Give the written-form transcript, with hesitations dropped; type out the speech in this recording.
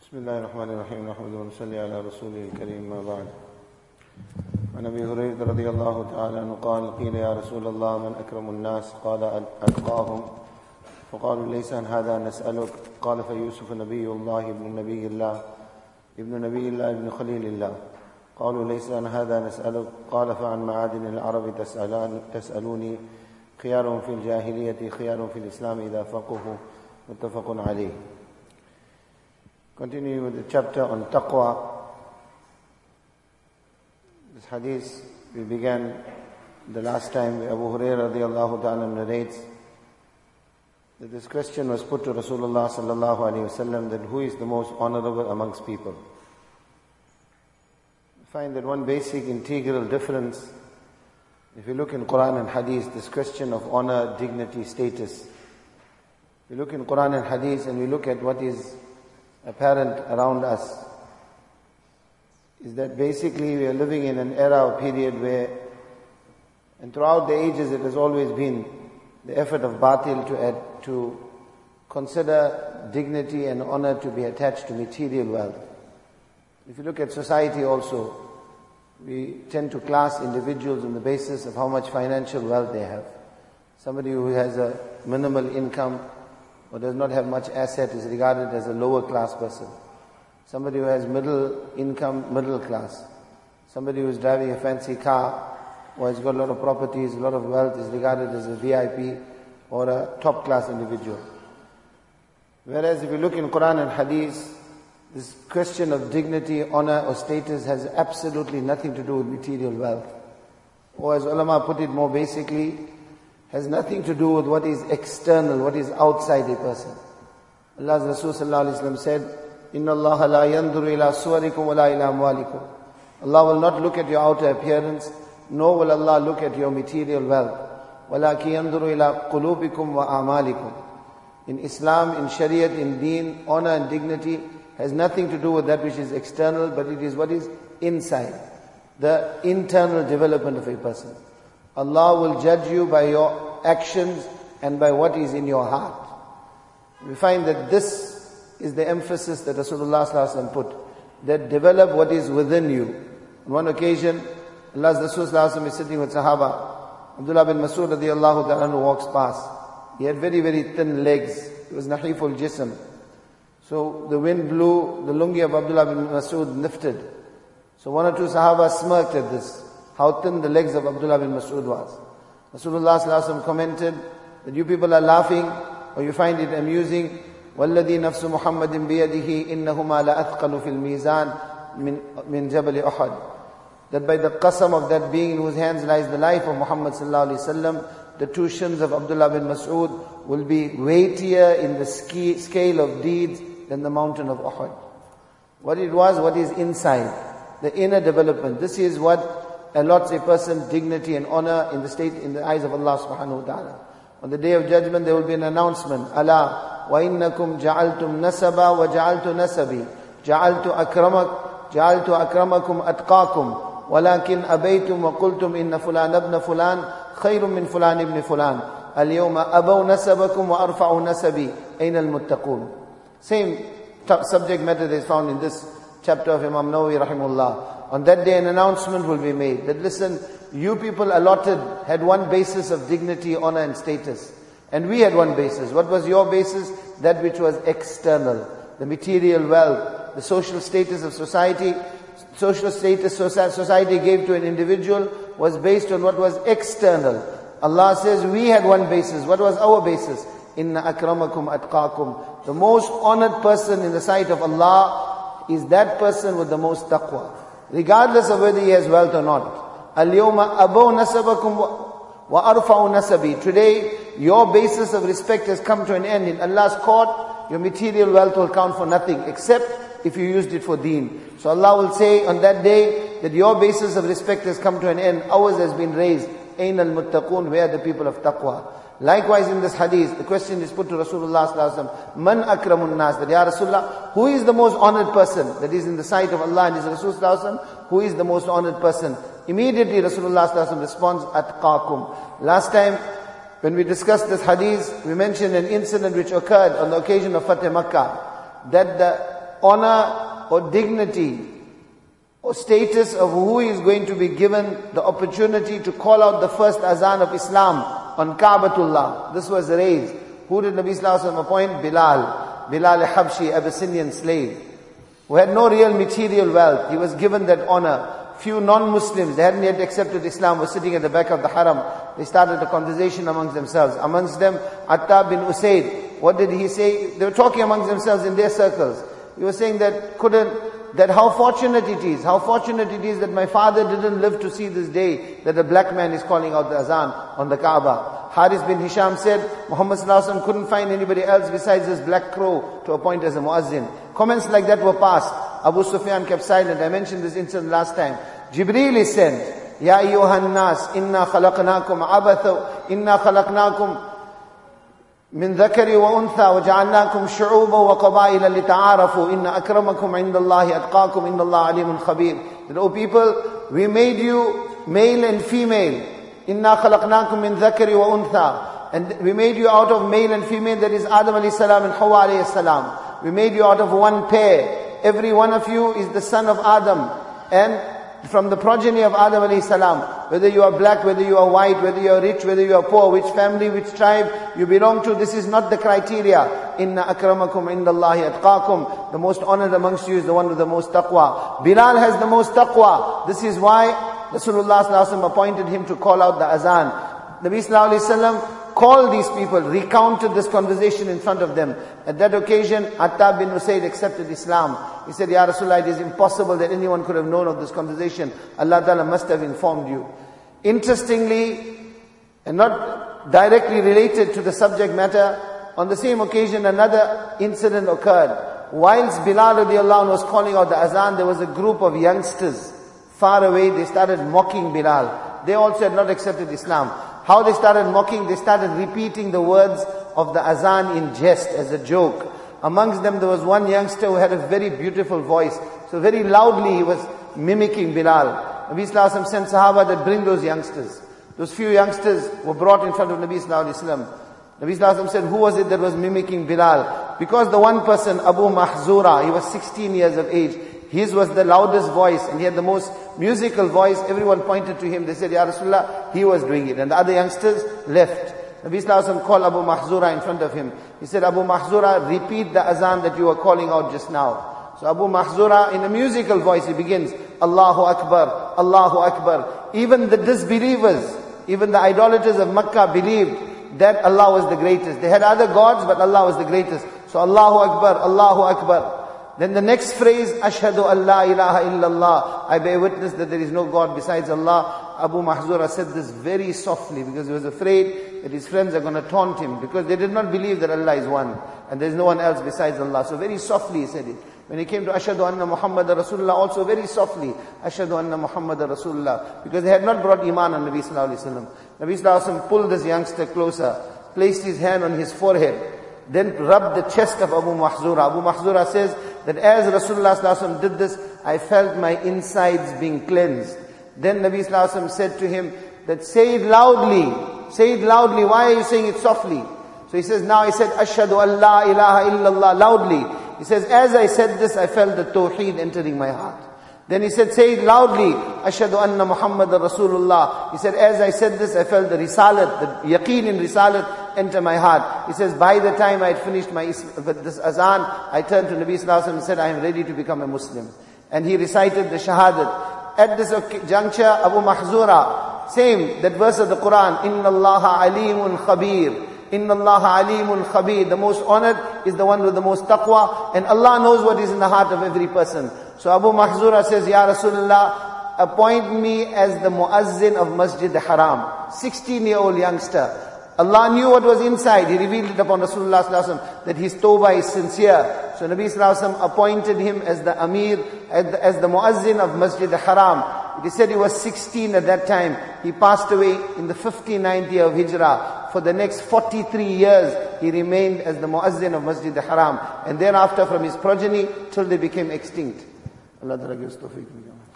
بسم الله الرحمن الرحيم نحمده ونصلي على رسوله الكريم ما بعد. عن أبي هريرة رضي الله تعالى عنه قال قيل يا رسول الله من أكرم الناس قال أتقاهم فقالوا ليس عن هذا نسألك قال فيوسف نبي الله ابن نبي الله ابن خليل الله قالوا ليس عن هذا نسألك قال فعن معادن العرب تسألوني خيارهم في الجاهلية خيارهم في الإسلام إذا فقهوا متفق عليه. Continuing with the chapter on taqwa. This hadith we began the last time. Abu Hurairah radiallahu ta'ala narrates that this question was put to Rasulullah sallallahu alayhi wasallam, that who is the most honorable amongst people. We find that one basic integral difference, if you look in Quran and Hadith, this question of honor, dignity, status. We look in Quran and Hadith and we look at what is apparent around us, is that basically we are living in an era or period where, and throughout the ages it has always been the effort of batil to consider dignity and honor to be attached to material wealth. If you look at society also, we tend to class individuals on the basis of how much financial wealth they have. Somebody who has a minimal income or does not have much asset is regarded as a lower class person. Somebody who has middle income, middle class. Somebody who is driving a fancy car or has got a lot of properties, a lot of wealth is regarded as a VIP or a top class individual. Whereas if you look in Quran and Hadith, this question of dignity, honor or status has absolutely nothing to do with material wealth. Or as ulama put it more basically, has nothing to do with what is external, what is outside a person. Allah's Rasul sallallahu alaihi wasallam said, "Inna Allah la yanduru ila suwarikum wa la ila amwalikum." Allah will not look at your outer appearance, nor will Allah look at your material wealth. وَلَكِنْ يَنْظُرُ إِلَىٰ قُلُوبِكُمْ وَأَعْمَالِكُمْ. In Islam, in Shariat, in Deen, honor and dignity has nothing to do with that which is external, but it is what is inside, the internal development of a person. Allah will judge you by your actions and by what is in your heart. We find that this is the emphasis that Rasulullah sallallahu alaihi wasallam put, that develop what is within you. On one occasion, Allah's Rasul sallallahu alaihi wasallam is sitting with Sahaba. Abdullah bin Mas'ud radiallahu ta'ala who walks past. He had very, very thin legs. He was nahiful jism. So the wind blew, the lungi of Abdullah bin Mas'ud lifted. So one or two Sahaba smirked at this, how thin the legs of Abdullah bin Mas'ud was. Rasulullah sallallahu alaihi wasallam commented that you people are laughing or you find it amusing. وَالَّذِي نَفْسُ مُحَمَّدٍ بِيَدِهِ إِنَّهُمَا لَأَثْقَلُ فِي الْمِيزَانِ مِنْ جَبَلِ أُحُدٍ. That by the qasam of that being in whose hands lies the life of Muhammad sallallahu alaihi wasallam, the two shins of Abdullah bin Mas'ud will be weightier in the scale of deeds than the mountain of Uhud. What it was, what is inside, the inner development. This is what allots a person dignity and honor in the eyes of Allah subhanahu wa ta'ala. On the day of judgment there will be an announcement. Ala wa innakum ja'altum nasaba wa ja'altu nasabi. Ja'altu akramakum atqakum. Walakin abaytum wa qultum inna fulan ibn fulan khayrun min fulan ibn fulan. Al-yawma abaw nasabakum wa arfa'u nasabi. Ayna al-muttaqun. Same subject matter that is found in this chapter of Imam Nawawi rahimahullah. On that day an announcement will be made that listen, you people had one basis of dignity, honor and status. And we had one basis. What was your basis? That which was external. The material wealth, the social status of society. Social status society gave to an individual was based on what was external. Allah says we had one basis. What was our basis? Inna akramakum atqakum. The most honored person in the sight of Allah is that person with the most taqwa, regardless of whether he has wealth or not. Al-yawma abaw nasabakum wa arfa'u nasabi. Today, your basis of respect has come to an end. In Allah's court, your material wealth will count for nothing except if you used it for deen. So Allah will say on that day that your basis of respect has come to an end. Ours has been raised. Ayn al-muttaqun, where are the people of taqwa? Likewise in this hadith, the question is put to Rasulullah sallallahu alaihi wasallam, Man akramun nas? That Ya Rasulullah, who is the most honored person that is in the sight of Allah and His Rasul sallallahu alaihi wasallam? Who is the most honored person? Immediately Rasulullah sallallahu alaihi wasallam responds, Atqakum. Last time when we discussed this hadith, we mentioned an incident which occurred on the occasion of Fateh Makkah, that the honor or dignity or status of who is going to be given the opportunity to call out the first azan of Islam on Ka'batullah. This was raised. Who did Nabi Sallallahu Alaihi Wasallam appoint? Bilal Habshi, Abyssinian slave, who had no real material wealth. He was given that honor. Few non-Muslims, they hadn't yet accepted Islam, were sitting at the back of the haram. They started a conversation amongst themselves. Amongst them, Attab bin Usayd. What did he say? They were talking amongst themselves in their circles. He was saying that how fortunate it is that my father didn't live to see this day that a black man is calling out the azan on the Kaaba. Haris bin Hisham said, Muhammad Sallallahu Alaihi Wasallam couldn't find anybody else besides this black crow to appoint as a muazzin. Comments like that were passed. Abu Sufyan kept silent. I mentioned this incident last time. Jibreel is sent. Ya ayyuhan nas, inna khalaqnakum abatha, inna khalaqnakum min dhakari wa untha, wa ja'alnakum shu'uba wa qabaila lita'arafu, inna akramakum indallahi atqakum, innallaha alimun khabir. That, O people, we made you male and female. Inna khalaqnakum min dhakari wa untha. And we made you out of male and female, that is Adam alayhi salam and Hawa alayhi salam. We made you out of one pair. Every one of you is the son of Adam, and from the progeny of Adam alayhi salam. Whether you are black, whether you are white, whether you are rich, whether you are poor, which family, which tribe you belong to, this is not the criteria. Inna akramakum indallahi atqakum. The most honored amongst you is the one with the most taqwa. Bilal has the most taqwa. This is why Rasulullah sallallahu alaihi wasallam appointed him to call out the azan. Nabi sallallahu alaihi wasallam called these people, recounted this conversation in front of them. At that occasion, Attab bin Usayd accepted Islam. He said, Ya Rasulullah, it is impossible that anyone could have known of this conversation. Allah Ta'ala must have informed you. Interestingly, and not directly related to the subject matter, on the same occasion another incident occurred. Whilst Bilal radiallahu anhu was calling out the azan, there was a group of youngsters far away. They started mocking Bilal. They also had not accepted Islam. How they started mocking? They started repeating the words of the azan in jest, as a joke. Amongst them there was one youngster who had a very beautiful voice. So very loudly he was mimicking Bilal. Nabi Sallallahu Alaihi Wasallam sent Sahaba that bring those youngsters. Those few youngsters were brought in front of Nabi Sallallahu Alaihi Wasallam. Nabi Sallallahu Alaihi Wasallam said, who was it that was mimicking Bilal? Because the one person, Abu Mahzura, he was 16 years of age. His was the loudest voice and he had the most musical voice. Everyone pointed to him. They said, Ya Rasulullah, he was doing it. And the other youngsters left. Nabi Sallallahu Alaihi Wasallam called Abu Mahzura in front of him. He said, Abu Mahzura, repeat the azan that you were calling out just now. So Abu Mahzura, in a musical voice, he begins, Allahu Akbar, Allahu Akbar. Even the disbelievers, even the idolaters of Makkah believed that Allah was the greatest. They had other gods, but Allah was the greatest. So Allahu Akbar, Allahu Akbar. Then the next phrase, Ashhadu an la ilaha illallah. I bear witness that there is no God besides Allah. Abu Mahzura said this very softly because he was afraid that his friends are going to taunt him, because they did not believe that Allah is one and there is no one else besides Allah. So very softly he said it. When he came to Ashhadu anna Muhammadar Rasulullah, also very softly, Ashhadu anna Muhammadar Rasulullah, because they had not brought Iman on Nabi Sallallahu Alaihi Wasallam. Nabi Sallallahu Alaihi Wasallam pulled this youngster closer, placed his hand on his forehead, then rubbed the chest of Abu Mahzura. Abu Mahzura says that as Rasulullah Sallallahu Alaihi Wasallam did this, I felt my insides being cleansed. Then Nabi Sallallahu Alaihi Wasallam said to him that say it loudly. Say it loudly. Why are you saying it softly? So he says, now he said, Ashhadu an la ilaha illallah, loudly. He says, as I said this, I felt the tawheed entering my heart. Then he said, say it loudly, Ashhadu anna Muhammadar Rasulullah. He said, as I said this, I felt the risalat, the yaqeen in risalat enter my heart. He says, by the time I had finished this azan, I turned to Nabi Sallallahu Alaihi Wasallam and said, I am ready to become a Muslim. And he recited the shahadat. At this juncture, Abu Mahzura, same, that verse of the Quran, Inna Allaha alimun khabir. Inna Allaha alimun khabir. The most honored is the one with the most taqwa, and Allah knows what is in the heart of every person. So Abu Mahzura says, Ya Rasulullah, appoint me as the muazzin of Masjid Haram. 16-year-old youngster. Allah knew what was inside. He revealed it upon Rasulullah Sallallahu Alaihi Wasallam that his tawbah is sincere. So Nabi Sallallahu Alaihi Wasallam appointed him as the Amir, as the muazzin of Masjid Haram. It is said he was 16 at that time. He passed away in the 59th year of Hijrah. For the next 43 years, he remained as the muazzin of Masjid Haram. And thereafter from his progeny till they became extinct. Allah Ta'ala gives tawfiq.